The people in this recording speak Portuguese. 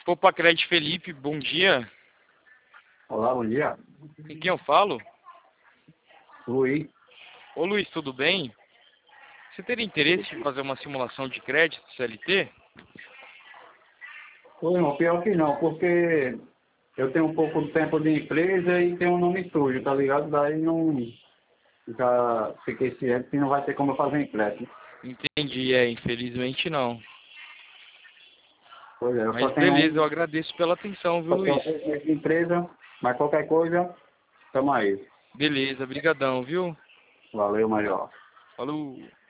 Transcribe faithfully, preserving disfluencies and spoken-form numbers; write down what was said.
Opa, Crédito Felipe, bom dia. Olá, bom dia. Com quem eu falo? Luiz. Ô Luiz, tudo bem? Você teria interesse em fazer uma simulação de crédito C L T? Oi, irmão, pior que não, porque eu tenho um pouco de tempo de empresa e tenho um nome sujo, tá ligado? Daí não. Já fiquei ciente que não vai ter como eu fazer empréstimo. Entendi, é, infelizmente não. Pois é, eu só Mas tenho beleza, eu um. agradeço pela atenção, viu Só tenho Luiz? um mês de empresa, mas qualquer coisa, tamo aí. Beleza, brigadão, viu? Valeu, Major. Falou!